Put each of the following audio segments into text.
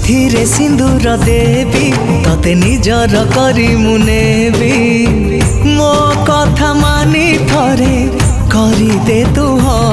सिंथिरे सिंदूर देवी तते निजर करी मुनेबी मो कथा मानी थरे करी दे तू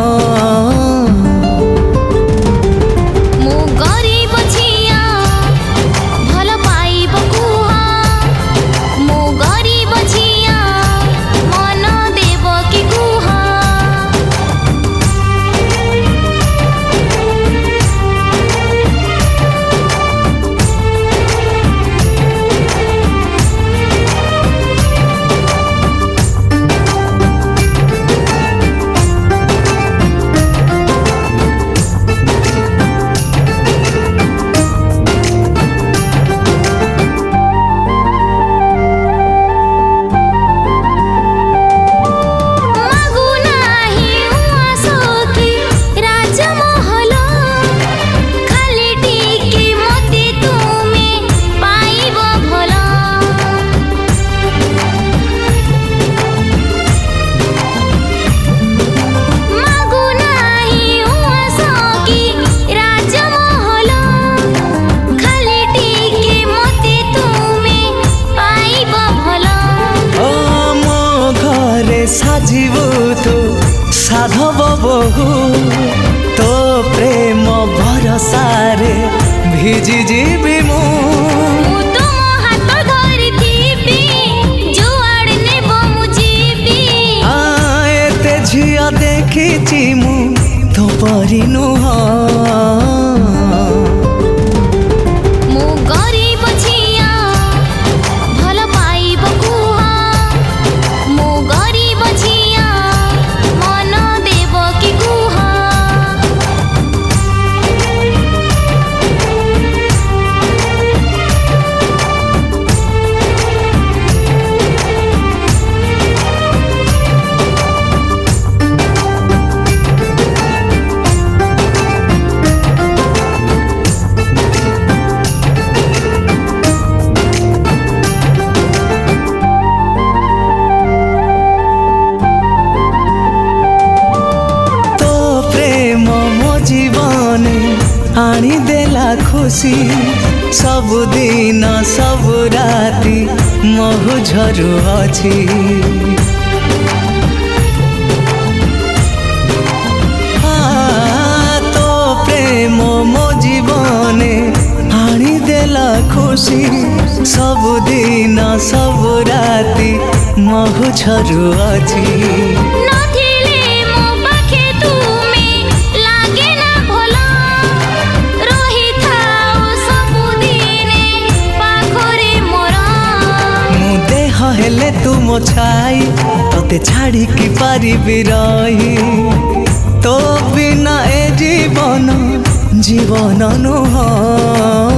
साजिबू तू साधव बहु तो प्रेम भरसा रे भिजी जीवी मु एते झिया देखी मु तो परी नुह आनी देला खुशी सब दिन सब राति महु झरू अछि तो प्रेम मो जीवने आनी देला खुशी सब दिन सब राति महु झरू अछि हेले तू मो छाई तते छाड़ी की पारी रही तो बिना ए जीवन जीवन नुह।